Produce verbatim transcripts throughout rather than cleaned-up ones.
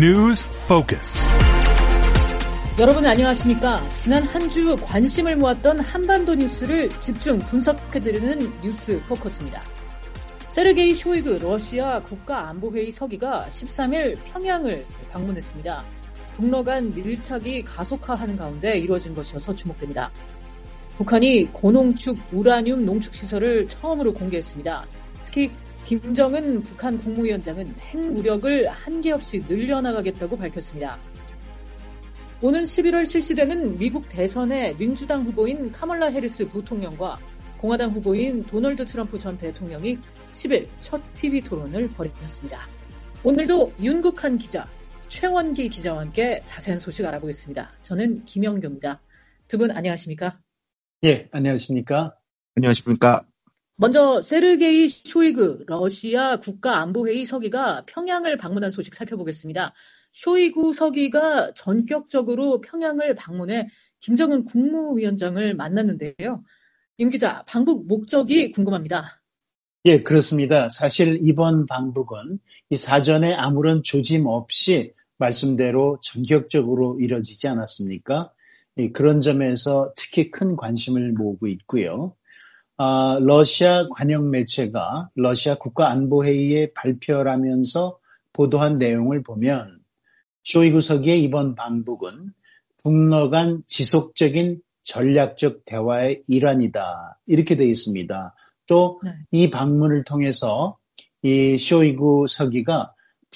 News Focus. 여러분 안녕하십니까? 지난 한 주 관심을 모았던 한반도 뉴스를 집중 분석해드리는 뉴스 포커스입니다. 세르게이 쇼이그 러시아 국가안보회의 서기가 십삼 일 평양을 방문했습니다. 북러 간 밀착이 가속화하는 가운데 이루어진 것이어서 주목됩니다. 북한이 고농축 우라늄 농축시설을 처음으로 공개했습니다. 특히 김정은 북한 국무위원장은 핵무력을 한계 없이 늘려나가겠다고 밝혔습니다. 오는 십일월 실시되는 미국 대선의 민주당 후보인 카멀라 해리스 부통령과 공화당 후보인 도널드 트럼프 전 대통령이 십 일 첫 티비 토론을 벌였습니다. 오늘도 윤국한 기자, 최원기 기자와 함께 자세한 소식 알아보겠습니다. 저는 김영규입니다. 두 분 안녕하십니까? 예, 안녕하십니까? 안녕하십니까? 먼저 세르게이 쇼이그 러시아 국가안보회의 서기가 평양을 방문한 소식 살펴보겠습니다. 쇼이구 서기가 전격적으로 평양을 방문해 김정은 국무위원장을 만났는데요. 임 기자, 방북 목적이 궁금합니다. 예, 그렇습니다. 사실 이번 방북은 이 사전에 아무런 조짐 없이 말씀대로 전격적으로 이뤄지지 않았습니까? 예, 그런 점에서 특히 큰 관심을 모으고 있고요. 아, 러시아 관영 매체가 러시아 국가안보회의의 발표라면서 보도한 내용을 보면 쇼이구 서기의 이번 방북은 북러 간 지속적인 전략적 대화의 일환이다. 이렇게 되어 있습니다. 또 이 네. 방문을 통해서 이 쇼이구 서기가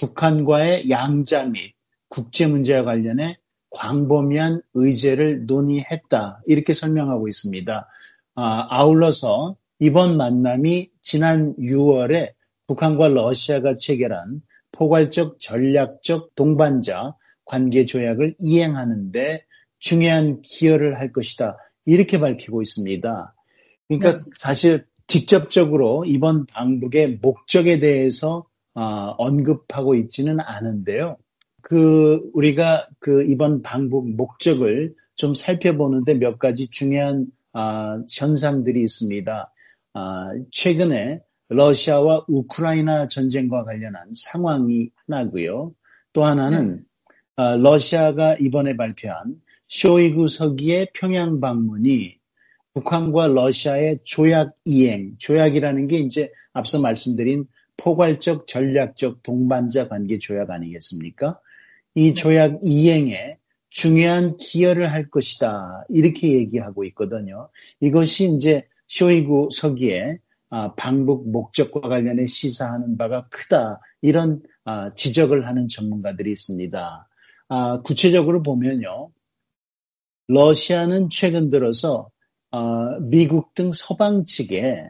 북한과의 양자 및 국제 문제와 관련해 광범위한 의제를 논의했다. 이렇게 설명하고 있습니다. 아, 아울러서 이번 만남이 지난 유월에 북한과 러시아가 체결한 포괄적 전략적 동반자 관계 조약을 이행하는 데 중요한 기여를 할 것이다. 이렇게 밝히고 있습니다. 그러니까 네. 사실 직접적으로 이번 방북의 목적에 대해서 어, 언급하고 있지는 않은데요. 그 우리가 그 이번 방북 목적을 좀 살펴보는데 몇 가지 중요한 어, 현상들이 있습니다. 어, 최근에 러시아와 우크라이나 전쟁과 관련한 상황이 하나고요. 또 하나는 네. 어, 러시아가 이번에 발표한 쇼이구 서기의 평양 방문이 북한과 러시아의 조약 이행, 조약이라는 게 이제 앞서 말씀드린 포괄적 전략적 동반자 관계 조약 아니겠습니까? 이 조약 이행에 중요한 기여를 할 것이다. 이렇게 얘기하고 있거든요. 이것이 이제 쇼이구 서기의 방북 목적과 관련해 시사하는 바가 크다. 이런 지적을 하는 전문가들이 있습니다. 구체적으로 보면요. 러시아는 최근 들어서 미국 등 서방 측에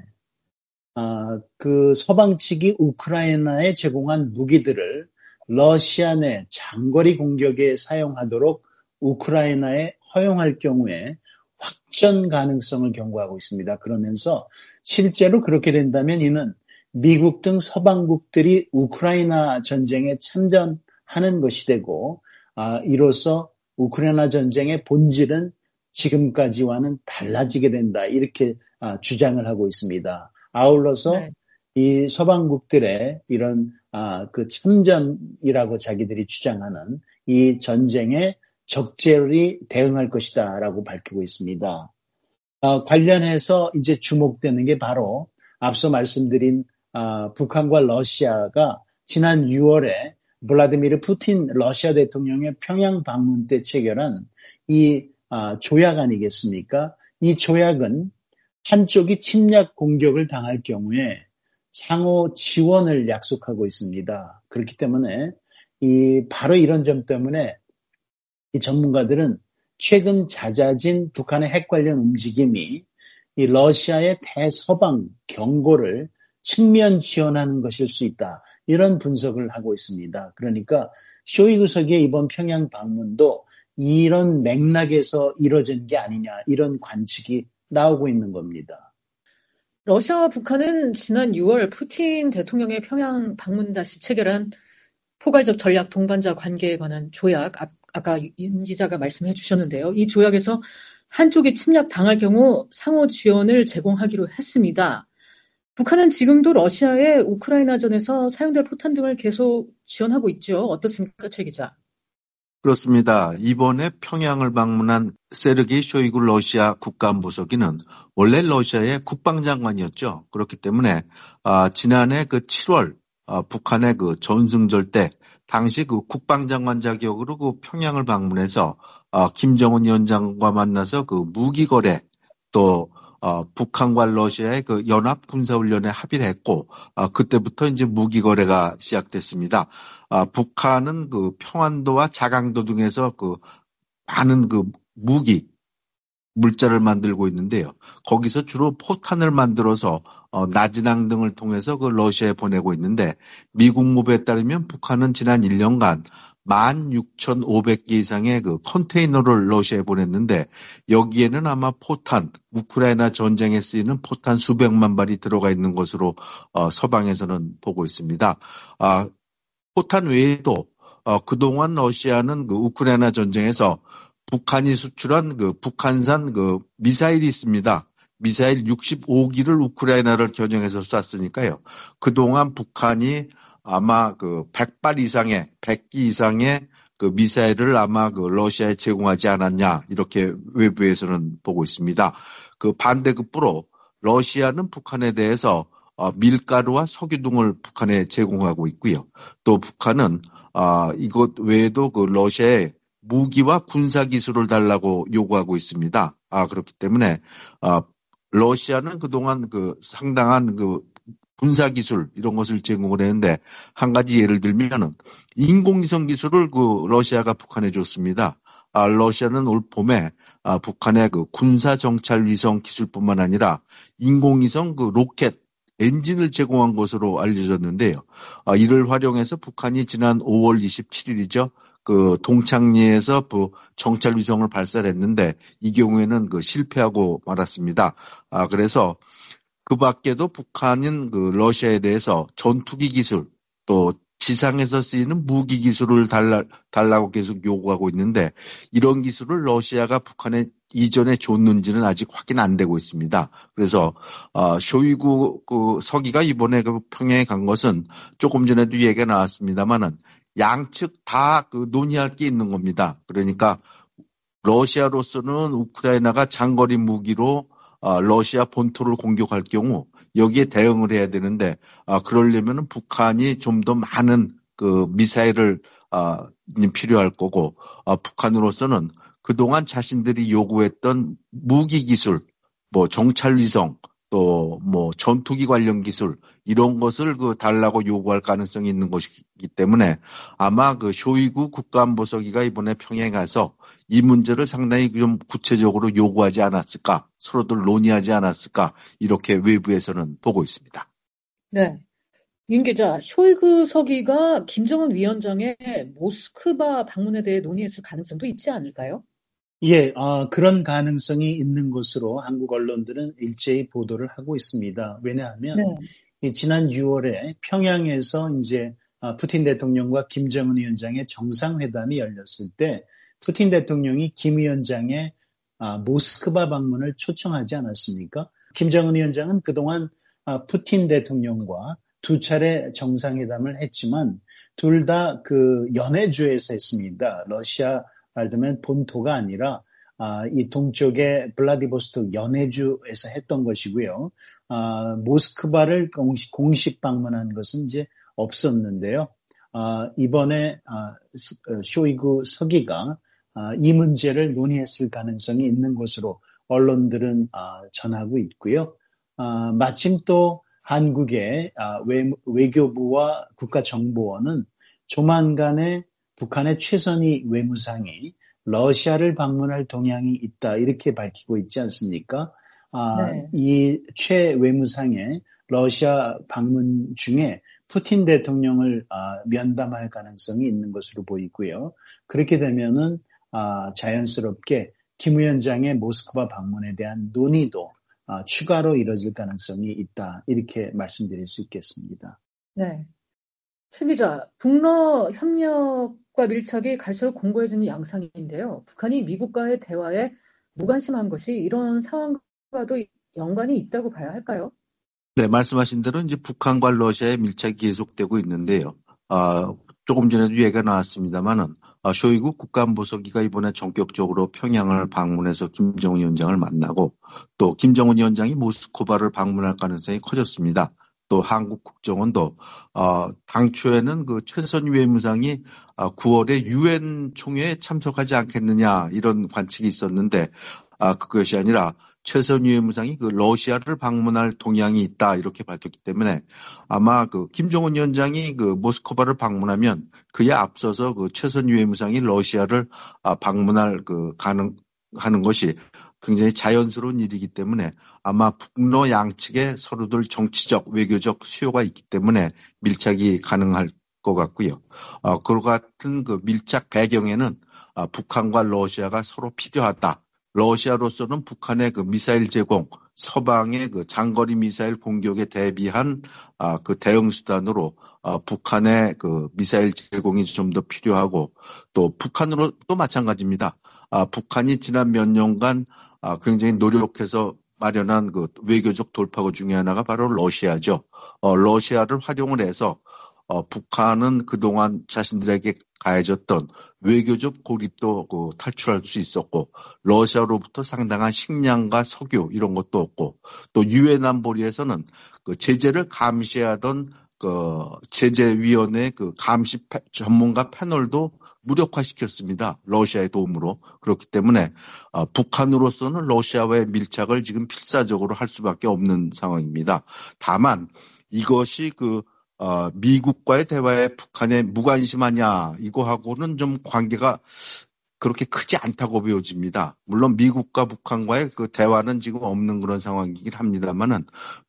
그 서방 측이 우크라이나에 제공한 무기들을 러시아 내 장거리 공격에 사용하도록 우크라이나에 허용할 경우에 확전 가능성을 경고하고 있습니다. 그러면서 실제로 그렇게 된다면 이는 미국 등 서방국들이 우크라이나 전쟁에 참전하는 것이 되고 아, 이로써 우크라이나 전쟁의 본질은 지금까지와는 달라지게 된다. 이렇게 아, 주장을 하고 있습니다. 아울러서 네. 이 서방국들의 이런 아, 그 참전이라고 자기들이 주장하는 이 전쟁에 적절히 대응할 것이다라고 밝히고 있습니다. 아, 관련해서 이제 주목되는 게 바로 앞서 말씀드린 아, 북한과 러시아가 지난 유월에 블라디미르 푸틴 러시아 대통령의 평양 방문 때 체결한 이 아, 조약 아니겠습니까? 이 조약은 한쪽이 침략 공격을 당할 경우에 상호 지원을 약속하고 있습니다. 그렇기 때문에 이 바로 이런 점 때문에 이 전문가들은 최근 잦아진 북한의 핵 관련 움직임이 이 러시아의 대서방 경고를 측면 지원하는 것일 수 있다. 이런 분석을 하고 있습니다. 그러니까 쇼이구 서기의 이번 평양 방문도 이런 맥락에서 이뤄진 게 아니냐 이런 관측이 나오고 있는 겁니다. 러시아와 북한은 지난 유월 푸틴 대통령의 평양 방문 다시 체결한 포괄적 전략 동반자 관계에 관한 조약, 아, 아까 윤 기자가 말씀해 주셨는데요. 이 조약에서 한쪽이 침략 당할 경우 상호 지원을 제공하기로 했습니다. 북한은 지금도 러시아의 우크라이나전에서 사용될 포탄 등을 계속 지원하고 있죠. 어떻습니까, 최 기자? 그렇습니다. 이번에 평양을 방문한 세르게이 쇼이구 러시아 국가안보서기는 원래 러시아의 국방장관이었죠. 그렇기 때문에 아, 지난해 그 칠월 아, 북한의 그 전승절 때 당시 그 국방장관 자격으로 그 평양을 방문해서 아, 김정은 위원장과 만나서 그 무기 거래 또 어, 북한과 러시아의 그 연합 군사훈련에 합의를 했고, 아, 그때부터 이제 무기 거래가 시작됐습니다. 아, 북한은 그 평안도와 자강도 등에서 그 많은 그 무기, 물자를 만들고 있는데요. 거기서 주로 포탄을 만들어서 어, 나진항 등을 통해서 그 러시아에 보내고 있는데 미국 무배에 따르면 북한은 지난 일 년간 만 육천오백 개 이상의 그 컨테이너를 러시아에 보냈는데 여기에는 아마 포탄, 우크라이나 전쟁에 쓰이는 포탄 수백만 발이 들어가 있는 것으로 어, 서방에서는 보고 있습니다. 아, 포탄 외에도 어, 그동안 러시아는 그 우크라이나 전쟁에서 북한이 수출한 그 북한산 그 미사일이 있습니다. 미사일 육십오 기를 우크라이나를 겨냥해서 쐈으니까요. 그동안 북한이 아마 그 백 발 이상의, 백 기 이상의 그 미사일을 아마 그 러시아에 제공하지 않았냐, 이렇게 외부에서는 보고 있습니다. 그 반대급부로 러시아는 북한에 대해서 어, 밀가루와 석유 등을 북한에 제공하고 있고요. 또 북한은 아, 이것 외에도 그 러시아에 무기와 군사 기술을 달라고 요구하고 있습니다. 아, 그렇기 때문에 아, 러시아는 그동안 그 상당한 그 군사 기술 이런 것을 제공을 했는데 한 가지 예를 들면은 인공위성 기술을 그 러시아가 북한에 줬습니다. 아, 러시아는 올 봄에 아, 북한의 그 군사 정찰 위성 기술뿐만 아니라 인공위성 그 로켓 엔진을 제공한 것으로 알려졌는데요. 아, 이를 활용해서 북한이 지난 오월 이십칠일이죠. 그 동창리에서 그 정찰 위성을 발사했는데 이 경우에는 그 실패하고 말았습니다. 아, 그래서 그 밖에도 북한은 그 러시아에 대해서 전투기 기술 또 지상에서 쓰이는 무기 기술을 달라, 달라고 계속 요구하고 있는데 이런 기술을 러시아가 북한에 이전에 줬는지는 아직 확인 안 되고 있습니다. 그래서 어, 쇼이구 그 서기가 이번에 그 평양에 간 것은 조금 전에도 얘기가 나왔습니다만은 양측 다 그 논의할 게 있는 겁니다. 그러니까 러시아로서는 우크라이나가 장거리 무기로 어, 러시아 본토를 공격할 경우 여기에 대응을 해야 되는데 어, 그러려면 북한이 좀 더 많은 그 미사일을 어, 필요할 거고 어, 북한으로서는 그동안 자신들이 요구했던 무기 기술, 뭐 정찰 위성, 또 뭐 전투기 관련 기술 이런 것을 그 달라고 요구할 가능성이 있는 것이기 때문에 아마 그 쇼이구 국가안보서기가 이번에 평양에 가서 이 문제를 상당히 좀 구체적으로 요구하지 않았을까, 서로들 논의하지 않았을까 이렇게 외부에서는 보고 있습니다. 네. 윤 기자, 쇼이그 서기가 김정은 위원장의 모스크바 방문에 대해 논의했을 가능성도 있지 않을까요? 예, 어, 그런 가능성이 있는 것으로 한국 언론들은 일제히 보도를 하고 있습니다. 왜냐하면 네. 지난 유월에 평양에서 이제 푸틴 대통령과 김정은 위원장의 정상회담이 열렸을 때 푸틴 대통령이 김 위원장의 모스크바 방문을 초청하지 않았습니까? 김정은 위원장은 그동안 푸틴 대통령과 두 차례 정상회담을 했지만 둘 다 그 연해주에서 했습니다. 러시아 말하자면 본토가 아니라 아, 이 동쪽의 블라디보스토크 연해주에서 했던 것이고요. 아, 모스크바를 공식, 공식 방문한 것은 이제 없었는데요. 아, 이번에 아, 쇼이구 서기가 아, 이 문제를 논의했을 가능성이 있는 것으로 언론들은 아, 전하고 있고요. 아, 마침 또 한국의 아, 외, 외교부와 국가정보원은 조만간에 북한의 최선희 외무상이 러시아를 방문할 동향이 있다 이렇게 밝히고 있지 않습니까? 아, 네. 이 최 외무상의 러시아 방문 중에 푸틴 대통령을 아, 면담할 가능성이 있는 것으로 보이고요. 그렇게 되면은 아, 자연스럽게 김 위원장의 모스크바 방문에 대한 논의도 아, 추가로 이뤄질 가능성이 있다 이렇게 말씀드릴 수 있겠습니다. 네. 최 기자, 북러 협력과 밀착이 갈수록 공고해지는 양상인데요. 북한이 미국과의 대화에 무관심한 것이 이런 상황과도 연관이 있다고 봐야 할까요? 네, 말씀하신 대로 이제 북한과 러시아의 밀착이 계속되고 있는데요. 아, 조금 전에도 얘기가 나왔습니다만은 아, 쇼이구 국가안보서기가 이번에 전격적으로 평양을 방문해서 김정은 위원장을 만나고 또 김정은 위원장이 모스크바를 방문할 가능성이 커졌습니다. 또 한국 국정원도 어, 당초에는 그 최선희 외무상이 아, 구월에 유엔 총회에 참석하지 않겠느냐 이런 관측이 있었는데 아, 그것이 아니라 최선희 외무상이 그 러시아를 방문할 동향이 있다 이렇게 밝혔기 때문에 아마 그 김정은 위원장이 그 모스크바를 방문하면 그에 앞서서 그 최선희 외무상이 러시아를 아, 방문할 그 가능하는 것이 굉장히 자연스러운 일이기 때문에 아마 북러 양측에 서로들 정치적, 외교적 수요가 있기 때문에 밀착이 가능할 것 같고요. 어, 그와 같은 그 밀착 배경에는 아, 북한과 러시아가 서로 필요하다. 러시아로서는 북한의 그 미사일 제공, 서방의 그 장거리 미사일 공격에 대비한 아, 그 대응 수단으로 아, 북한의 그 미사일 제공이 좀 더 필요하고 또 북한으로 또 마찬가지입니다. 아, 북한이 지난 몇 년간 아, 굉장히 노력해서 마련한 그 외교적 돌파구 중에 하나가 바로 러시아죠. 어, 러시아를 활용을 해서 어, 북한은 그동안 자신들에게 가해졌던 외교적 고립도 그 탈출할 수 있었고 러시아로부터 상당한 식량과 석유 이런 것도 없고 또 유엔 안보리에서는 그 제재를 감시하던 그 제재위원회 그 감시 패, 전문가 패널도 무력화시켰습니다. 러시아의 도움으로. 그렇기 때문에 어, 북한으로서는 러시아와의 밀착을 지금 필사적으로 할 수밖에 없는 상황입니다. 다만 이것이 그 어, 미국과의 대화에 북한에 무관심하냐 이거하고는 좀 관계가 그렇게 크지 않다고 보여집니다. 물론 미국과 북한과의 그 대화는 지금 없는 그런 상황이긴 합니다만은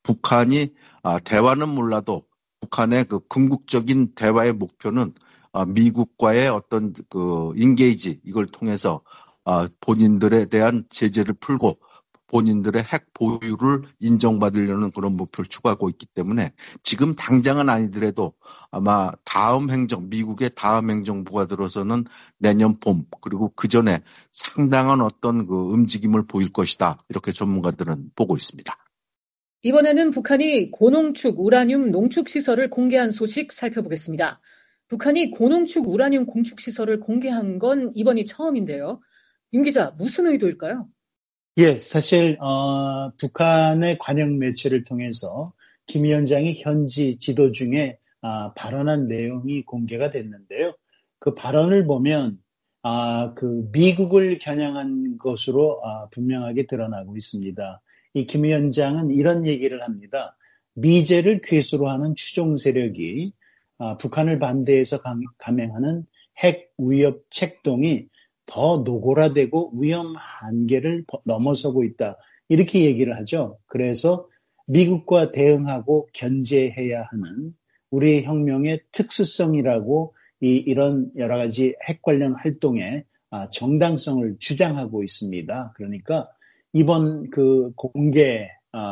북한이 아, 대화는 몰라도 북한의 그 궁극적인 대화의 목표는 아, 미국과의 어떤 그 인게이지 이걸 통해서 아, 본인들에 대한 제재를 풀고 본인들의 핵 보유를 인정받으려는 그런 목표를 추구하고 있기 때문에 지금 당장은 아니더라도 아마 다음 행정, 미국의 다음 행정부가 들어서는 내년 봄 그리고 그 전에 상당한 어떤 그 움직임을 보일 것이다. 이렇게 전문가들은 보고 있습니다. 이번에는 북한이 고농축 우라늄 농축 시설을 공개한 소식 살펴보겠습니다. 북한이 고농축 우라늄 공축 시설을 공개한 건 이번이 처음인데요. 윤 기자, 무슨 의도일까요? 예, 사실 어, 북한의 관영 매체를 통해서 김 위원장이 현지 지도 중에 아, 발언한 내용이 공개가 됐는데요. 그 발언을 보면 아, 그 미국을 겨냥한 것으로 아, 분명하게 드러나고 있습니다. 이 김 위원장은 이런 얘기를 합니다. 미제를 괴수로 하는 추종 세력이 아, 북한을 반대해서 감, 감행하는 핵 위협 책동이 더 노골화되고 위험 한계를 넘어서고 있다. 이렇게 얘기를 하죠. 그래서 미국과 대응하고 견제해야 하는 우리 혁명의 특수성이라고 이, 이런 여러 가지 핵 관련 활동의 정당성을 주장하고 있습니다. 그러니까 이번 그 공개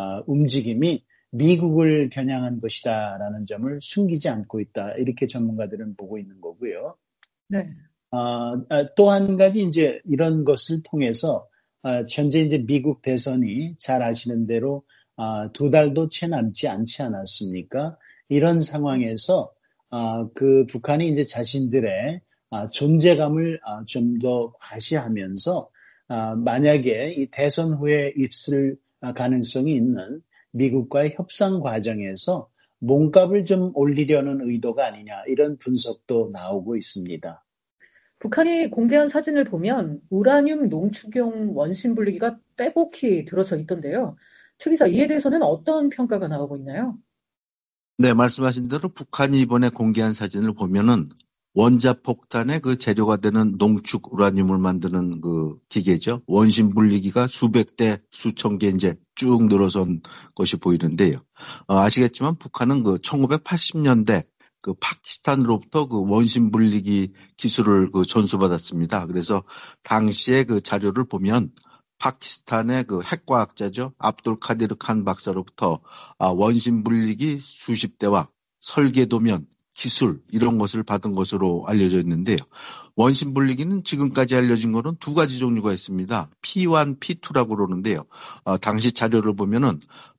움직임이 미국을 겨냥한 것이다라는 점을 숨기지 않고 있다. 이렇게 전문가들은 보고 있는 거고요. 네. 어, 또 한 가지 이제 이런 것을 통해서 어, 현재 이제 미국 대선이 잘 아시는 대로 어, 두 달도 채 남지 않지 않았습니까? 이런 상황에서 어, 그 북한이 이제 자신들의 어, 존재감을 어, 좀 더 과시하면서 어, 만약에 이 대선 후에 입술 가능성이 있는 미국과의 협상 과정에서 몸값을 좀 올리려는 의도가 아니냐 이런 분석도 나오고 있습니다. 북한이 공개한 사진을 보면 우라늄 농축용 원심 분리기가 빼곡히 들어서 있던데요. 최 기자, 이에 대해서는 어떤 평가가 나오고 있나요? 네, 말씀하신 대로 북한이 이번에 공개한 사진을 보면은 원자폭탄의 그 재료가 되는 농축 우라늄을 만드는 그 기계죠. 원심 분리기가 수백 대, 수천 개 이제 쭉 늘어선 것이 보이는데요. 어, 아시겠지만 북한은 그 천구백팔십 년대 그 파키스탄으로부터 그 원심 분리기 기술을 그 전수받았습니다. 그래서 당시에 그 자료를 보면 파키스탄의 그 핵과학자죠. 압돌 카디르 칸 박사로부터 아, 원심 분리기 수십 대와 설계도면 기술 이런 것을 받은 것으로 알려져 있는데요. 원심 분리기는 지금까지 알려진 거는 두 가지 종류가 있습니다. 피 원, 피 투라고 그러는데요. 어, 당시 자료를 보면은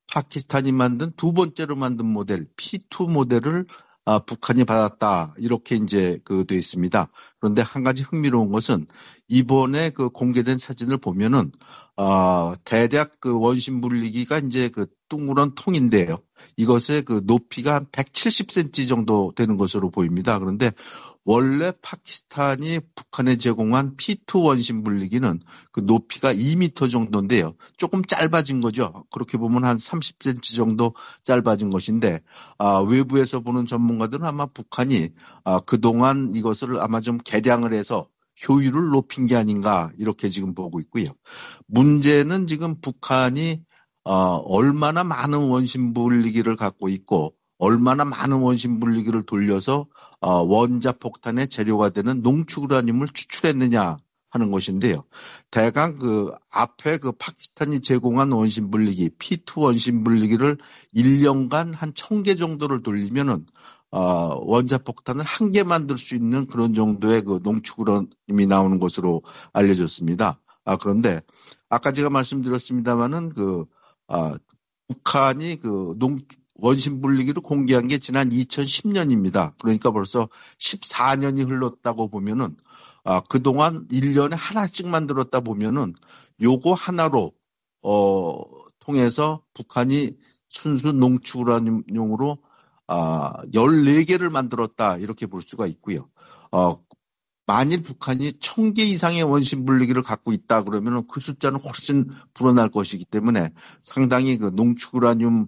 파키스탄이 만든 두 번째로 만든 모델 피 투 모델을 아, 북한이 받았다. 이렇게 이제 그 돼 있습니다. 그런데 한 가지 흥미로운 것은 이번에 그 공개된 사진을 보면은 어, 대략 그 원심 분리기가 이제 그 둥그런 통인데요. 이것의 그 높이가 한 백칠십 센티미터 정도 되는 것으로 보입니다. 그런데 원래 파키스탄이 북한에 제공한 피 투 원심 분리기는 그 높이가 이 미터 정도인데요. 조금 짧아진 거죠. 그렇게 보면 한 삼십 센티미터 정도 짧아진 것인데 아, 외부에서 보는 전문가들은 아마 북한이 아, 그동안 이것을 아마 좀 개량을 해서 효율을 높인 게 아닌가 이렇게 지금 보고 있고요. 문제는 지금 북한이 어, 얼마나 많은 원심 분리기를 갖고 있고 얼마나 많은 원심 분리기를 돌려서 어, 원자폭탄의 재료가 되는 농축우라늄을 추출했느냐 하는 것인데요. 대강 그 앞에 그 파키스탄이 제공한 원심 분리기 피 투 원심 분리기를 일 년간 한 천 개 정도를 돌리면은 어, 원자폭탄을 한 개 만들 수 있는 그런 정도의 그 농축우라늄이 나오는 것으로 알려졌습니다. 아, 그런데 아까 제가 말씀드렸습니다마는 그 아, 북한이 그 농 원심 분리기를 공개한 게 지난 이천십 년입니다. 그러니까 벌써 십사 년이 흘렀다고 보면은 아, 그동안 일 년에 하나씩 만들었다 보면은 요거 하나로 어, 통해서 북한이 순수 농축우라늄용으로 아, 열네 개를 만들었다 이렇게 볼 수가 있고요. 어, 만일 북한이 천 개 이상의 원심 분리기를 갖고 있다 그러면 그 숫자는 훨씬 불어날 것이기 때문에 상당히 그 농축우라늄을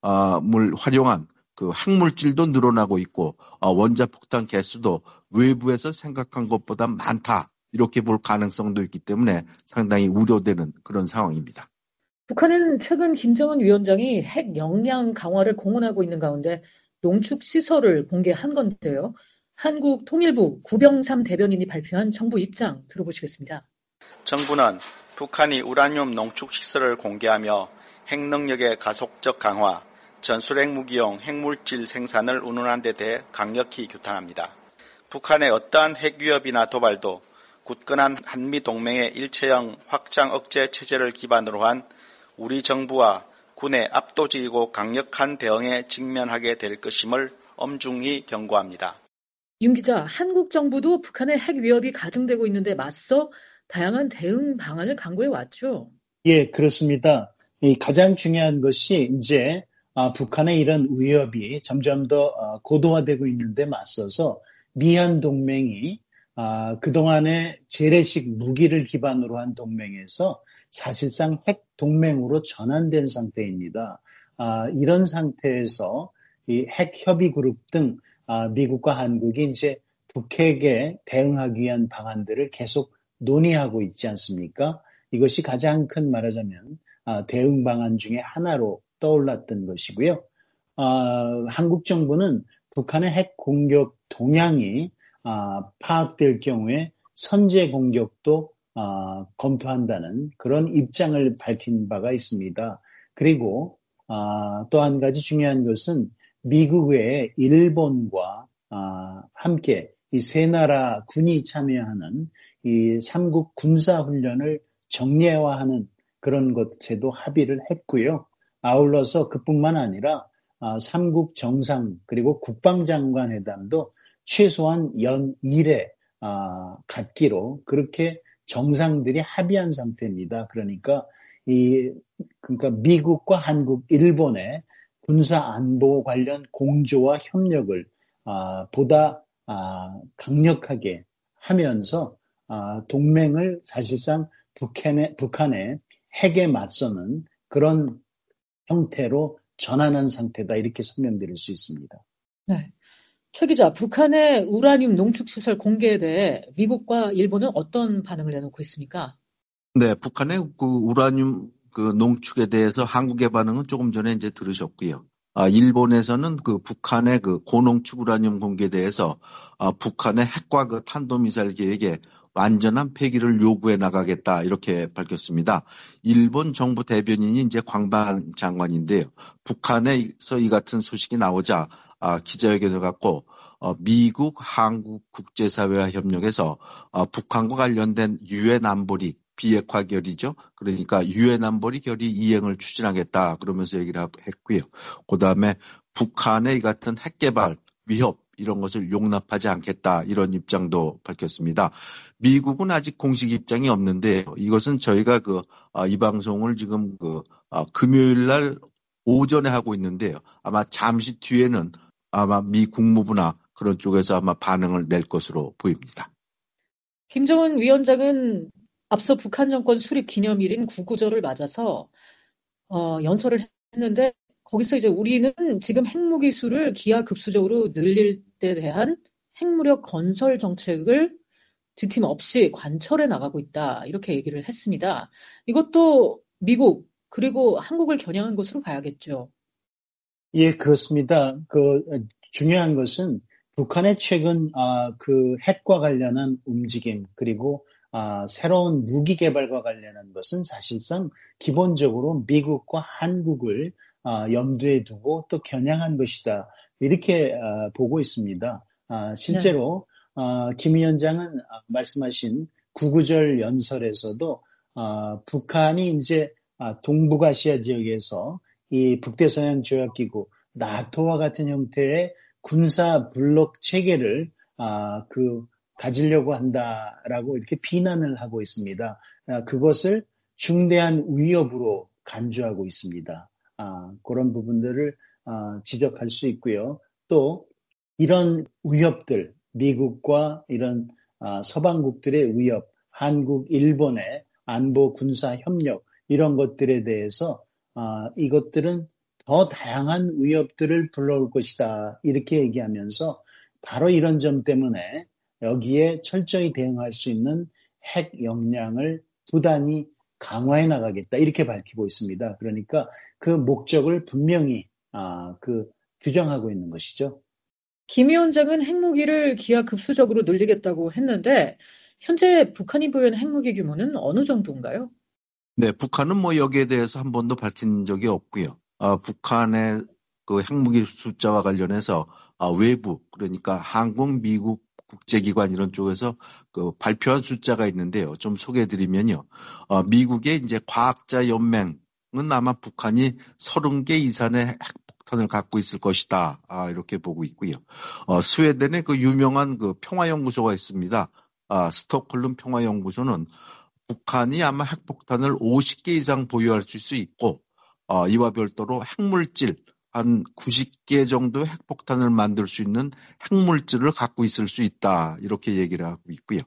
활용한 그 핵물질도 늘어나고 있고 원자폭탄 개수도 외부에서 생각한 것보다 많다 이렇게 볼 가능성도 있기 때문에 상당히 우려되는 그런 상황입니다. 북한은 최근 김정은 위원장이 핵 역량 강화를 공언하고 있는 가운데 농축 시설을 공개한 건데요. 한국통일부 구병삼 대변인이 발표한 정부 입장 들어보시겠습니다. 정부는 북한이 우라늄 농축 시설을 공개하며 핵능력의 가속적 강화, 전술핵 무기용 핵물질 생산을 운운한 데 대해 강력히 규탄합니다. 북한의 어떠한 핵 위협이나 도발도 굳건한 한미동맹의 일체형 확장 억제 체제를 기반으로 한 우리 정부와 군의 압도적이고 강력한 대응에 직면하게 될 것임을 엄중히 경고합니다. 윤 기자, 한국 정부도 북한의 핵 위협이 가중되고 있는데 맞서 다양한 대응 방안을 강구해 왔죠. 예, 그렇습니다. 이 가장 중요한 것이 이제 아, 북한의 이런 위협이 점점 더 아, 고도화되고 있는데 맞서서 미한 동맹이 아, 그동안의 재래식 무기를 기반으로 한 동맹에서 사실상 핵 동맹으로 전환된 상태입니다. 아, 이런 상태에서 이 핵 협의 그룹 등 아, 미국과 한국이 이제 북핵에 대응하기 위한 방안들을 계속 논의하고 있지 않습니까? 이것이 가장 큰 말하자면 아, 대응 방안 중에 하나로 떠올랐던 것이고요. 아, 한국 정부는 북한의 핵 공격 동향이 아, 파악될 경우에 선제 공격도 아, 검토한다는 그런 입장을 밝힌 바가 있습니다. 그리고 아, 또 한 가지 중요한 것은 미국 외에 일본과 아, 함께 이 세 나라 군이 참여하는 이 삼국 군사훈련을 정례화하는 그런 것에도 합의를 했고요. 아울러서 그뿐만 아니라 아, 삼국 정상 그리고 국방장관 회담도 최소한 연 일 회 아, 갖기로 그렇게 정상들이 합의한 상태입니다. 그러니까 이 그러니까 미국과 한국, 일본의 군사 안보 관련 공조와 협력을 아, 보다 아, 강력하게 하면서 아, 동맹을 사실상 북한의, 북한의 핵에 맞서는 그런 형태로 전환한 상태다 이렇게 설명드릴 수 있습니다. 네. 최 기자, 북한의 우라늄 농축시설 공개에 대해 미국과 일본은 어떤 반응을 내놓고 있습니까? 네, 북한의 그 우라늄 그 농축에 대해서 한국의 반응은 조금 전에 이제 들으셨고요. 아, 일본에서는 그 북한의 그 고농축 우라늄 공개에 대해서 아, 북한의 핵과 그 탄도미사일 계획에 완전한 폐기를 요구해 나가겠다 이렇게 밝혔습니다. 일본 정부 대변인이 이제 광반 장관인데요. 북한에서 이 같은 소식이 나오자 아, 기자회견을 갖고 어, 미국, 한국 국제사회와 협력해서 어, 북한과 관련된 유엔 안보리 비핵화 결의죠. 그러니까 유엔 안보리 결의 이행을 추진하겠다 그러면서 얘기를 했고요. 그다음에 북한의 이 같은 핵 개발 위협 이런 것을 용납하지 않겠다 이런 입장도 밝혔습니다. 미국은 아직 공식 입장이 없는데 이것은 저희가 그 이 방송을 지금 그 금요일 날 오전에 하고 있는데요. 아마 잠시 뒤에는 아마 미 국무부나 그런 쪽에서 아마 반응을 낼 것으로 보입니다. 김정은 위원장은 앞서 북한 정권 수립 기념일인 구구절을 맞아서 어, 연설을 했는데 거기서 이제 우리는 지금 핵무기 수를 기하급수적으로 늘릴 때 대한 핵무력 건설 정책을 뒤팀없이 관철해 나가고 있다. 이렇게 얘기를 했습니다. 이것도 미국 그리고 한국을 겨냥한 것으로 봐야겠죠. 예, 그렇습니다. 그 중요한 것은 북한의 최근 아, 그 핵과 관련한 움직임 그리고 아, 새로운 무기 개발과 관련한 것은 사실상 기본적으로 미국과 한국을 아, 염두에 두고 또 겨냥한 것이다. 이렇게 아, 보고 있습니다. 아, 실제로 네. 아, 김 위원장은 아, 말씀하신 구구절 연설에서도 아, 북한이 이제 아, 동북아시아 지역에서 이 북대서양 조약기구 나토와 같은 형태의 군사 블록 체계를 아, 그 가지려고 한다라고 이렇게 비난을 하고 있습니다. 아, 그것을 중대한 위협으로 간주하고 있습니다. 아, 그런 부분들을 아, 지적할 수 있고요. 또 이런 위협들, 미국과 이런 아, 서방국들의 위협, 한국, 일본의 안보 군사 협력 이런 것들에 대해서 아, 이것들은 더 다양한 위협들을 불러올 것이다. 이렇게 얘기하면서 바로 이런 점 때문에 여기에 철저히 대응할 수 있는 핵 역량을 부단히 강화해 나가겠다. 이렇게 밝히고 있습니다. 그러니까 그 목적을 분명히 아, 그 규정하고 있는 것이죠. 김 위원장은 핵무기를 기하급수적으로 늘리겠다고 했는데 현재 북한이 보유한 핵무기 규모는 어느 정도인가요? 네, 북한은 뭐 여기에 대해서 한 번도 밝힌 적이 없고요. 아, 북한의 그 핵무기 숫자와 관련해서 아, 외부 그러니까 한국, 미국 국제기관 이런 쪽에서 그 발표한 숫자가 있는데요. 좀 소개해드리면요. 어, 미국의 이제 과학자 연맹은 아마 북한이 서른 개 이상의 핵폭탄을 갖고 있을 것이다. 아, 이렇게 보고 있고요. 어, 스웨덴의 그 유명한 그 평화연구소가 있습니다. 아, 스톡홀름 평화연구소는 북한이 아마 핵폭탄을 오십 개 이상 보유할 수 있고 어, 이와 별도로 핵물질 한 구십 개 정도 핵폭탄을 만들 수 있는 핵물질을 갖고 있을 수 있다. 이렇게 얘기를 하고 있고요.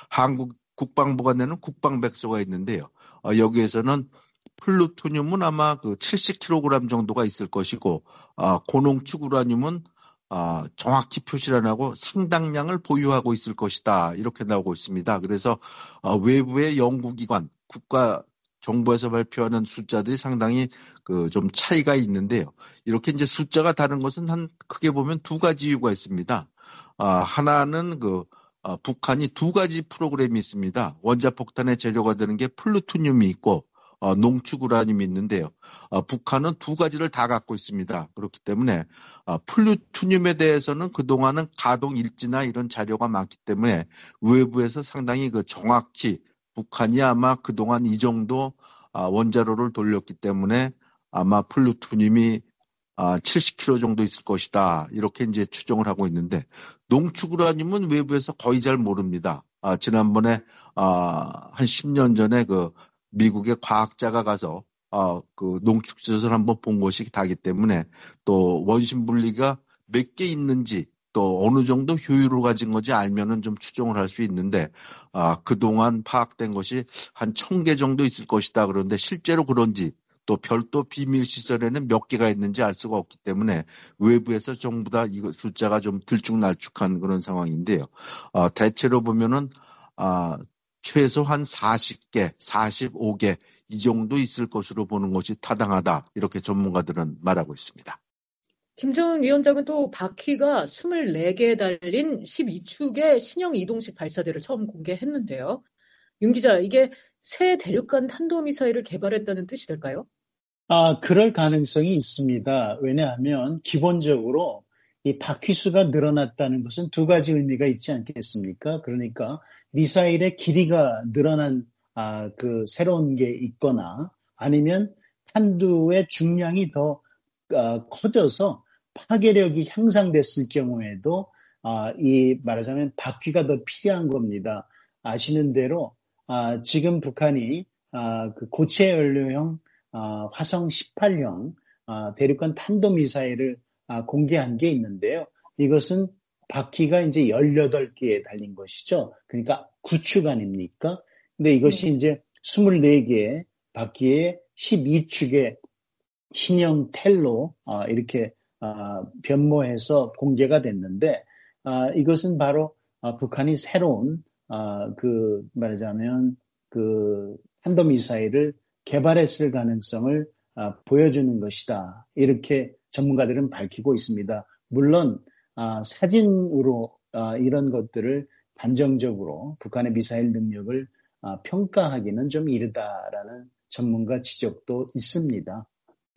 한국 국방부가 내는 국방백서가 있는데요. 어, 여기에서는 플루토늄은 아마 그 칠십 킬로그램 정도가 있을 것이고 어, 고농축 우라늄은 어, 정확히 표시를 안 하고 상당량을 보유하고 있을 것이다. 이렇게 나오고 있습니다. 그래서 어, 외부의 연구기관, 국가 정부에서 발표하는 숫자들이 상당히 그 좀 차이가 있는데요. 이렇게 이제 숫자가 다른 것은 한 크게 보면 두 가지 이유가 있습니다. 아, 하나는 그 아, 북한이 두 가지 프로그램이 있습니다. 원자폭탄의 재료가 되는 게 플루토늄이 있고 어, 농축 우라늄이 있는데요. 어, 북한은 두 가지를 다 갖고 있습니다. 그렇기 때문에 어, 플루토늄에 대해서는 그동안은 가동 일지나 이런 자료가 많기 때문에 외부에서 상당히 그 정확히 북한이 아마 그동안 이 정도 원자로를 돌렸기 때문에 아마 플루토늄이 칠십 킬로그램 정도 있을 것이다. 이렇게 이제 추정을 하고 있는데 농축 우라늄은 외부에서 거의 잘 모릅니다. 아, 지난번에 아, 한 십 년 전에 그 미국의 과학자가 가서 아, 그 농축젖을 한번 본 것이 다기 때문에 또 원심 분리가 몇 개 있는지 또 어느 정도 효율을 가진 건지 알면은 좀 추정을 할 수 있는데 아, 그동안 파악된 것이 한 천 개 정도 있을 것이다. 그런데 실제로 그런지 또 별도 비밀 시설에는 몇 개가 있는지 알 수가 없기 때문에 외부에서 전부 다 이거 숫자가 좀 들쭉날쭉한 그런 상황인데요. 아, 대체로 보면은 아, 최소 한 사십 개, 사십오 개 이 정도 있을 것으로 보는 것이 타당하다. 이렇게 전문가들은 말하고 있습니다. 김정은 위원장은 또 바퀴가 이십사 개 달린 십이 축의 신형 이동식 발사대를 처음 공개했는데요. 윤 기자, 이게 새 대륙간 탄도미사일을 개발했다는 뜻이 될까요? 아, 그럴 가능성이 있습니다. 왜냐하면 기본적으로 이 바퀴수가 늘어났다는 것은 두 가지 의미가 있지 않겠습니까? 그러니까 미사일의 길이가 늘어난 아, 그 새로운 게 있거나 아니면 탄두의 중량이 더 어, 커져서 파괴력이 향상됐을 경우에도 아, 이 말하자면 바퀴가 더 필요한 겁니다. 아시는 대로 아, 지금 북한이 아, 그 고체 연료형 아, 화성 십팔형 아, 대륙간 탄도미사일을 아, 공개한 게 있는데요. 이것은 바퀴가 이제 열여덟 개에 달린 것이죠. 그러니까 구축 아닙니까? 근데 이것이 네. 이제 스물네 개의 바퀴에 십이 축의 신형 텔로 어, 이렇게 어, 변모해서 공개가 됐는데 어, 이것은 바로 어, 북한이 새로운 어, 그 말하자면 그 탄도미사일을 개발했을 가능성을 어, 보여주는 것이다. 이렇게 전문가들은 밝히고 있습니다. 물론 어, 사진으로 어, 이런 것들을 단정적으로 북한의 미사일 능력을 어, 평가하기는 좀 이르다라는 전문가 지적도 있습니다.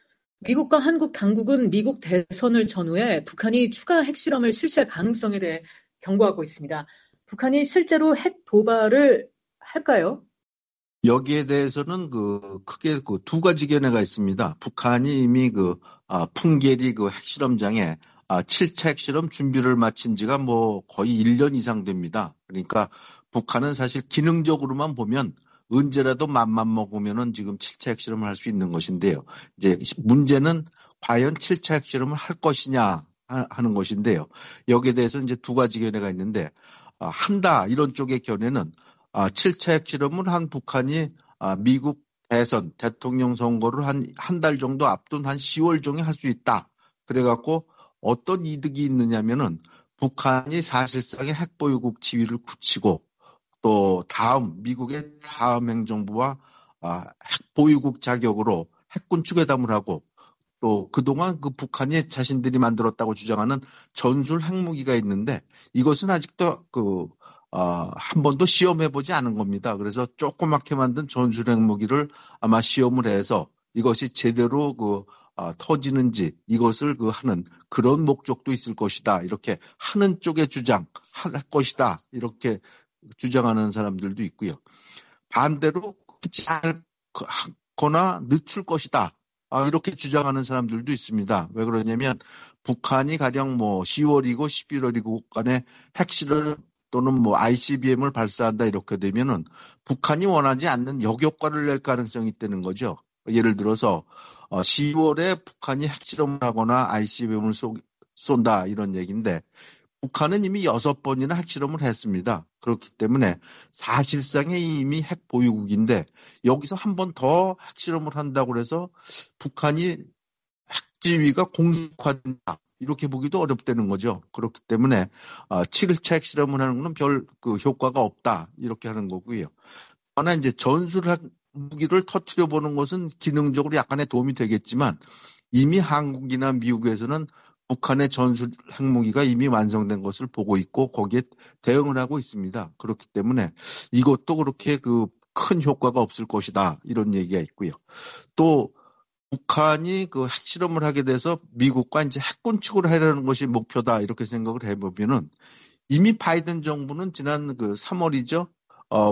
미국과 한국 당국은 미국 대선을 전후해 북한이 추가 핵실험을 실시할 가능성에 대해 경고하고 있습니다. 북한이 실제로 핵 도발을 할까요? 여기에 대해서는 그 크게 그 두 가지 견해가 있습니다. 북한이 이미 그 아, 풍계리 그 핵실험장에 아, 칠 차 핵실험 준비를 마친 지가 뭐 거의 일 년 이상 됩니다. 그러니까 북한은 사실 기능적으로만 보면 언제라도 맘만 먹으면은 지금 칠 차 핵실험을 할 수 있는 것인데요. 이제 문제는 과연 칠 차 핵실험을 할 것이냐 하는 것인데요. 여기에 대해서 이제 두 가지 견해가 있는데 아, 한다 이런 쪽의 견해는 아, 칠 차 핵실험을 한 북한이 아, 미국 대선 대통령 선거를 한 한 달 정도 앞둔 한 시월 중에 할 수 있다. 그래갖고 어떤 이득이 있느냐면은 북한이 사실상의 핵보유국 지위를 굳히고 또 다음 미국의 다음 행정부와 아, 핵보유국 자격으로 핵군 추계담을 하고 또 그동안 그 북한이 자신들이 만들었다고 주장하는 전술 핵무기가 있는데 이것은 아직도 그 어, 한 번도 시험해보지 않은 겁니다. 그래서 조그맣게 만든 전술 핵무기를 아마 시험을 해서 이것이 제대로 그 어, 터지는지 이것을 그 하는 그런 목적도 있을 것이다. 이렇게 하는 쪽의 주장, 할 것이다. 이렇게 주장하는 사람들도 있고요. 반대로 그렇지 않거나 늦출 것이다. 아, 이렇게 주장하는 사람들도 있습니다. 왜 그러냐면 북한이 가령 뭐 시월이고 십일월이고 간에 핵실을 또는 뭐 아이씨비엠을 발사한다 이렇게 되면은 북한이 원하지 않는 역효과를 낼 가능성이 있다는 거죠. 예를 들어서 시월에 북한이 핵실험을 하거나 아이씨비엠을 쏜다 이런 얘기인데 북한은 이미 여섯 번이나 핵실험을 했습니다. 그렇기 때문에 사실상의 이미 핵 보유국인데 여기서 한 번 더 핵실험을 한다고 해서 북한이 핵지위가 공식화된다. 이렇게 보기도 어렵다는 거죠. 그렇기 때문에 칠 차 핵실험을 하는 것은 별 그 효과가 없다. 이렇게 하는 거고요. 하나 이제 전술 핵무기를 터뜨려 보는 것은 기능적으로 약간의 도움이 되겠지만 이미 한국이나 미국에서는 북한의 전술 핵무기가 이미 완성된 것을 보고 있고 거기에 대응을 하고 있습니다. 그렇기 때문에 이것도 그렇게 그 큰 효과가 없을 것이다. 이런 얘기가 있고요. 또 북한이 그 핵실험을 하게 돼서 미국과 이제 핵군축을 하려는 것이 목표다. 이렇게 생각을 해보면은 이미 바이든 정부는 지난 그 삼월이죠. 어,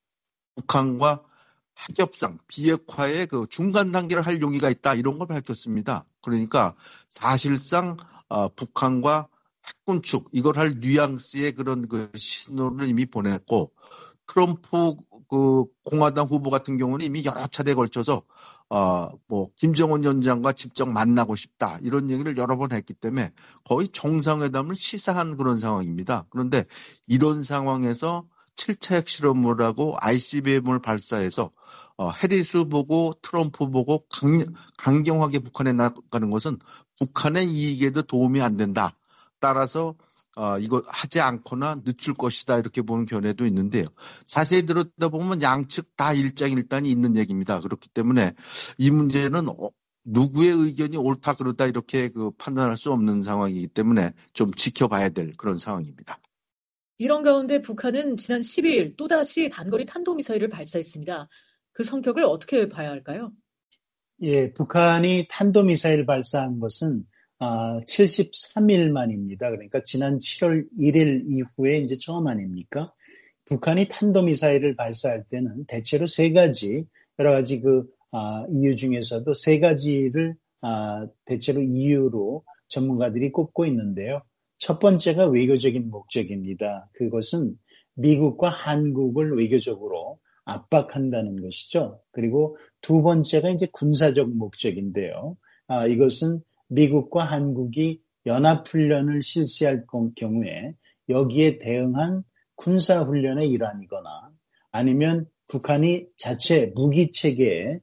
북한과 핵협상, 비핵화의 그 중간 단계를 할 용의가 있다. 이런 걸 밝혔습니다. 그러니까 사실상 어, 북한과 핵군축, 이걸 할 뉘앙스의 그런 그 신호를 이미 보냈고 트럼프 그 공화당 후보 같은 경우는 이미 여러 차례에 걸쳐서 어, 뭐 김정은 위원장과 직접 만나고 싶다. 이런 얘기를 여러 번 했기 때문에 거의 정상회담을 시사한 그런 상황입니다. 그런데 이런 상황에서 칠 차 핵실험을 하고 아이씨비엠을 발사해서 어, 해리스 보고 트럼프 보고 강, 강경하게 북한에 나가는 것은 북한의 이익에도 도움이 안 된다. 따라서 어, 이거 하지 않거나 늦출 것이다. 이렇게 보는 견해도 있는데요. 자세히 들여다보면 양측 다 일장일단이 있는 얘기입니다. 그렇기 때문에 이 문제는 어, 누구의 의견이 옳다 그르다 이렇게 그 판단할 수 없는 상황이기 때문에 좀 지켜봐야 될 그런 상황입니다. 이런 가운데 북한은 지난 십이일 또다시 단거리 탄도미사일을 발사했습니다. 그 성격을 어떻게 봐야 할까요? 예, 북한이 탄도미사일 발사한 것은 아, 칠십삼 일 만입니다. 그러니까 지난 칠월 일일 이후에 이제 처음 아닙니까? 북한이 탄도미사일을 발사할 때는 대체로 세 가지, 여러 가지 그, 아, 이유 중에서도 세 가지를, 아, 대체로 이유로 전문가들이 꼽고 있는데요. 첫 번째가 외교적인 목적입니다. 그것은 미국과 한국을 외교적으로 압박한다는 것이죠. 그리고 두 번째가 이제 군사적 목적인데요. 아, 이것은 미국과 한국이 연합훈련을 실시할 경우에 여기에 대응한 군사훈련의 일환이거나 아니면 북한이 자체 무기체계의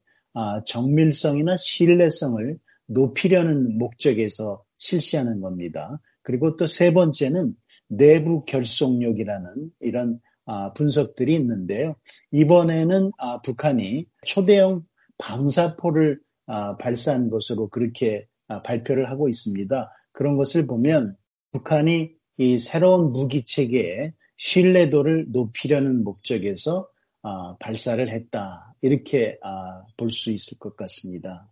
정밀성이나 신뢰성을 높이려는 목적에서 실시하는 겁니다. 그리고 또 세 번째는 내부 결속력이라는 이런 분석들이 있는데요. 이번에는 북한이 초대형 방사포를 발사한 것으로 그렇게 발표를 하고 있습니다. 그런 것을 보면 북한이 이 새로운 무기체계의 신뢰도를 높이려는 목적에서 발사를 했다. 이렇게 볼 수 있을 것 같습니다.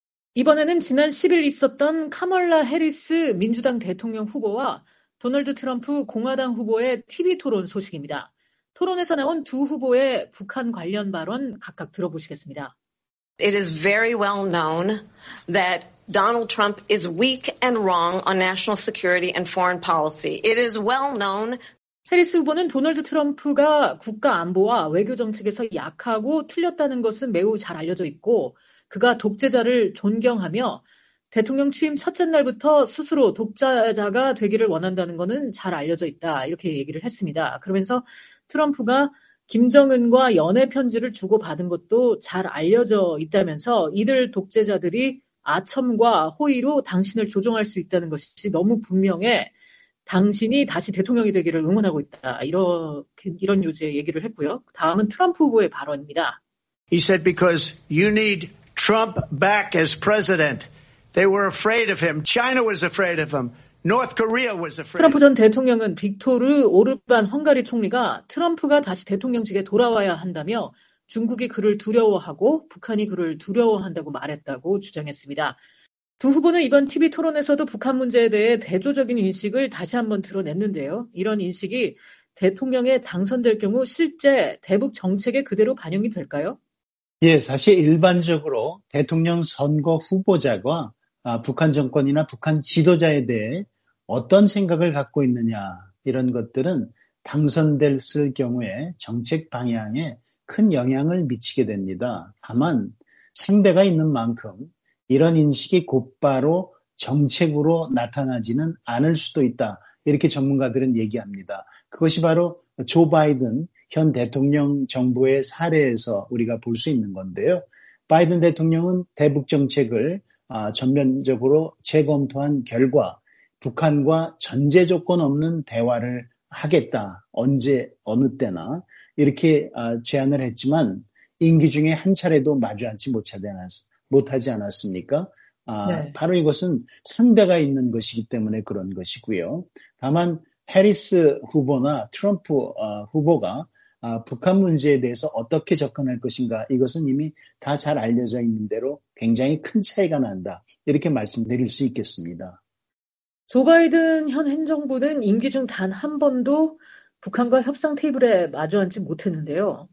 이번에는 지난 십 일 있었던 카멀라 해리스 민주당 대통령 후보와 도널드 트럼프 공화당 후보의 티비 토론 소식입니다. 토론에서 나온 두 후보의 북한 관련 발언 각각 들어보시겠습니다. It is very well known that Donald Trump is weak and wrong on national security and foreign policy. It is well known. 해리스 후보는 도널드 트럼프가 국가 안보와 외교 정책에서 약하고 틀렸다는 것은 매우 잘 알려져 있고 그가 독재자를 존경하며 대통령 취임 첫째 날부터 스스로 독자자가 되기를 원한다는 것은 잘 알려져 있다. 이렇게 얘기를 했습니다. 그러면서 트럼프가 김정은과 연애 편지를 주고받은 것도 잘 알려져 있다면서 이들 독재자들이 아첨과 호의로 당신을 조종할 수 있다는 것이 너무 분명해 당신이 다시 대통령이 되기를 응원하고 있다. 이렇게, 이런 요지의 얘기를 했고요. 다음은 트럼프 후보의 발언입니다. He said because you need Trump back as president. They were afraid of him. China was afraid of him. North Korea was afraid. 트럼프 전 대통령은 빅토르 오르반 헝가리 총리가 트럼프가 다시 대통령직에 돌아와야 한다며 중국이 그를 두려워하고 북한이 그를 두려워한다고 말했다고 주장했습니다. 두 후보는 이번 티비 토론에서도 북한 문제에 대해 대조적인 인식을 다시 한번 드러냈는데요. 이런 인식이 대통령에 당선될 경우 실제 대북 정책에 그대로 반영이 될까요? 예, 사실 일반적으로 대통령 선거 후보자가 아, 북한 정권이나 북한 지도자에 대해 어떤 생각을 갖고 있느냐 이런 것들은 당선됐을 경우에 정책 방향에 큰 영향을 미치게 됩니다. 다만 상대가 있는 만큼 이런 인식이 곧바로 정책으로 나타나지는 않을 수도 있다. 이렇게 전문가들은 얘기합니다. 그것이 바로 조 바이든 현 대통령 정부의 사례에서 우리가 볼 수 있는 건데요. 바이든 대통령은 대북 정책을 전면적으로 재검토한 결과 북한과 전제 조건 없는 대화를 하겠다. 언제 어느 때나 이렇게 제안을 했지만 임기 중에 한 차례도 마주 앉지 못하지 않았습니까? 네. 바로 이것은 상대가 있는 것이기 때문에 그런 것이고요. 다만 해리스 후보나 트럼프 후보가 북한 문제에 대해서 어떻게 접근할 것인가 이것은 이미 다 잘 알려져 있는 대로 굉장히 큰 차이가 난다. 이렇게 말씀드릴 수 있겠습니다. 조 바이든 현 행정부는 임기 중 단 한 번도 북한과 협상 테이블에 마주 앉지 못했는데요.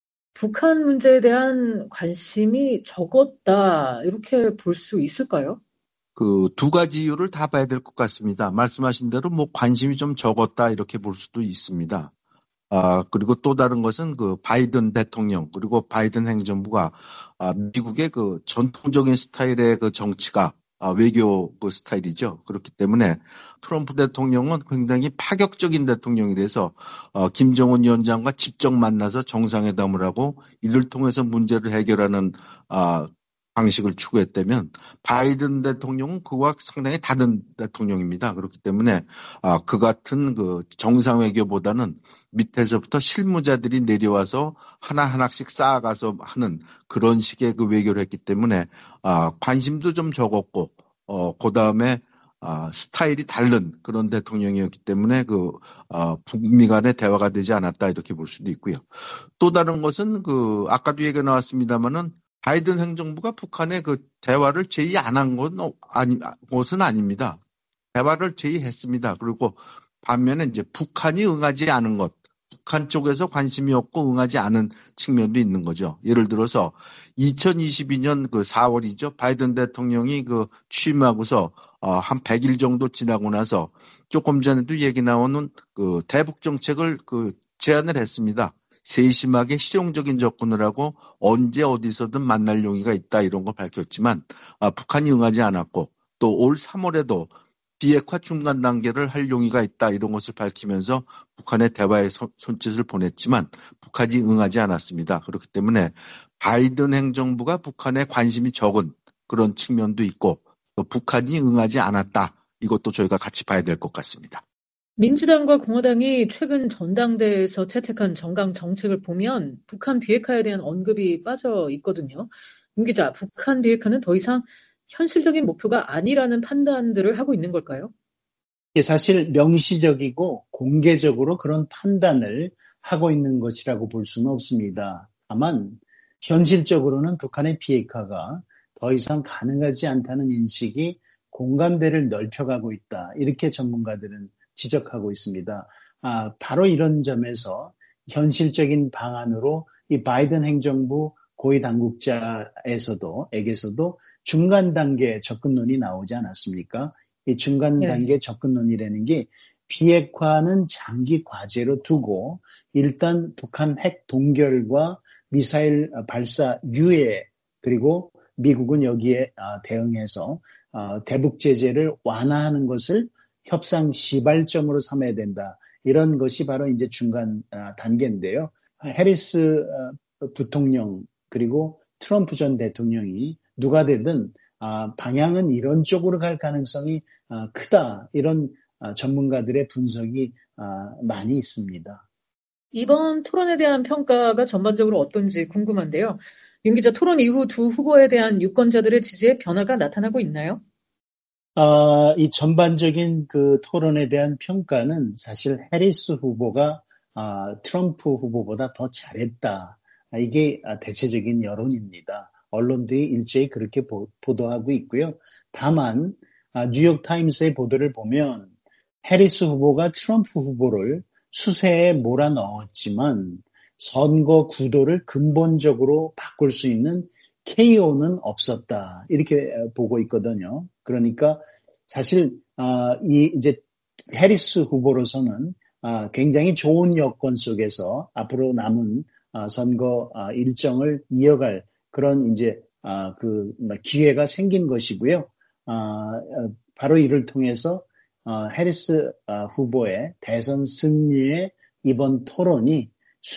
북한 문제에 대한 관심이 적었다 이렇게 볼 수 있을까요? 그 두 가지 이유를 다 봐야 될 것 같습니다. 말씀하신 대로 뭐 관심이 좀 적었다 이렇게 볼 수도 있습니다. 아, 그리고 또 다른 것은 그 바이든 대통령 그리고 바이든 행정부가 아, 미국의 그 전통적인 스타일의 그 정치가 아, 외교 그 스타일이죠. 그렇기 때문에 트럼프 대통령은 굉장히 파격적인 대통령이라서 어, 김정은 위원장과 직접 만나서 정상회담을 하고 이를 통해서 문제를 해결하는 아, 방식을 추구했다면 바이든 대통령은 그와 상당히 다른 대통령입니다. 그렇기 때문에 아, 그 같은 그 정상 외교보다는 밑에서부터 실무자들이 내려와서 하나하나씩 쌓아가서 하는 그런 식의 그 외교를 했기 때문에 아, 관심도 좀 적었고 어, 그 다음에 아, 스타일이 다른 그런 대통령이었기 때문에 그 아, 북미 간의 대화가 되지 않았다 이렇게 볼 수도 있고요. 또 다른 것은 그 아까도 얘기가 나왔습니다마는 바이든 행정부가 북한의 그 대화를 제의 안 한 건 아니, 것은 아닙니다. 대화를 제의했습니다. 그리고 반면에 이제 북한이 응하지 않은 것, 북한 쪽에서 관심이 없고 응하지 않은 측면도 있는 거죠. 예를 들어서 이천이십이 년 그 사월이죠. 바이든 대통령이 그 취임하고서 어, 한 백 일 정도 지나고 나서 조금 전에도 얘기 나오는 그 대북 정책을 그 제안을 했습니다. 세심하게 실용적인 접근을 하고 언제 어디서든 만날 용의가 있다 이런 걸 밝혔지만 아, 북한이 응하지 않았고 또 올 삼월에도 비핵화 중간 단계를 할 용의가 있다 이런 것을 밝히면서 북한의 대화의 손, 손짓을 보냈지만 북한이 응하지 않았습니다. 그렇기 때문에 바이든 행정부가 북한에 관심이 적은 그런 측면도 있고 또 북한이 응하지 않았다. 이것도 저희가 같이 봐야 될 것 같습니다. 민주당과 공화당이 최근 전당대회에서 채택한 정강 정책을 보면 북한 비핵화에 대한 언급이 빠져 있거든요. 윤 기자, 북한 비핵화는 더 이상 현실적인 목표가 아니라는 판단들을 하고 있는 걸까요? 사실 명시적이고 공개적으로 그런 판단을 하고 있는 것이라고 볼 수는 없습니다. 다만 현실적으로는 북한의 비핵화가 더 이상 가능하지 않다는 인식이 공감대를 넓혀가고 있다. 이렇게 전문가들은 지적하고 있습니다. 아, 바로 이런 점에서 현실적인 방안으로 이 바이든 행정부 고위 당국자에서도 에게서도 중간 단계 접근론이 나오지 않았습니까? 이 중간 단계 네. 접근론이라는 게 비핵화는 장기 과제로 두고 일단 북한 핵 동결과 미사일 발사 유예 그리고 미국은 여기에 대응해서 대북 제재를 완화하는 것을 협상 시발점으로 삼아야 된다. 이런 것이 바로 이제 중간 단계인데요. 해리스 부통령 그리고 트럼프 전 대통령이 누가 되든 방향은 이런 쪽으로 갈 가능성이 크다. 이런 전문가들의 분석이 많이 있습니다. 이번 토론에 대한 평가가 전반적으로 어떤지 궁금한데요. 윤 기자, 토론 이후 두 후보에 대한 유권자들의 지지에 변화가 나타나고 있나요? 어, 이 전반적인 그 토론에 대한 평가는 사실 해리스 후보가 아, 트럼프 후보보다 더 잘했다. 이게 대체적인 여론입니다. 언론들이 일제히 그렇게 보, 보도하고 있고요. 다만 아, 뉴욕타임스의 보도를 보면 해리스 후보가 트럼프 후보를 수세에 몰아넣었지만 선거 구도를 근본적으로 바꿀 수 있는 케이오는 없었다. 이렇게 보고 있거든요. 그러니까 사실 아, 이 이제 해리스 후보로서는 아, 굉장히 좋은 여건 속에서 앞으로 남은 아, 선거 아, 일정을 이어갈 그런 이제 아, 그 기회가 생긴 것이고요. 아, 바로 이를 통해서 아, 해리스 아, 후보의 대선 승리에 이번 토론이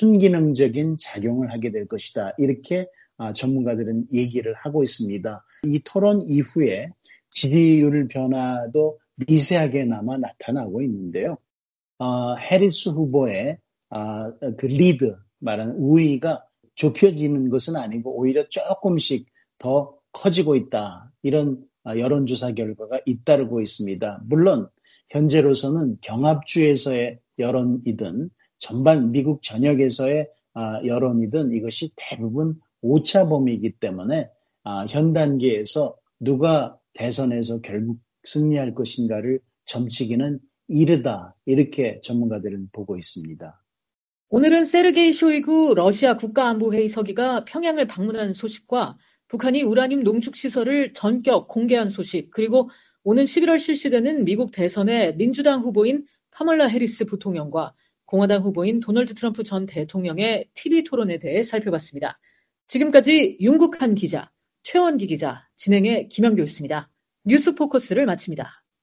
순기능적인 작용을 하게 될 것이다. 이렇게 아, 전문가들은 얘기를 하고 있습니다. 이 토론 이후에 지지율 변화도 미세하게나마 나타나고 있는데요. 어, 해리스 후보의 어, 그 리드, 말하는 우위가 좁혀지는 것은 아니고 오히려 조금씩 더 커지고 있다. 이런 여론조사 결과가 잇따르고 있습니다. 물론 현재로서는 경합주에서의 여론이든 전반 미국 전역에서의 여론이든 이것이 대부분 오차범위이기 때문에 현 단계에서 누가 대선에서 결국 승리할 것인가를 점치기는 이르다. 이렇게 전문가들은 보고 있습니다. 오늘은 세르게이 쇼이구 러시아 국가안보회의 서기가 평양을 방문한 소식과 북한이 우라늄 농축시설을 전격 공개한 소식, 그리고 오는 십일월 실시되는 미국 대선의 민주당 후보인 카멀라 해리스 부통령과 공화당 후보인 도널드 트럼프 전 대통령의 티비 토론에 대해 살펴봤습니다. 지금까지 윤국한 기자, 최원기 기자, 진행의 김현교였습니다. 뉴스 포커스를 마칩니다.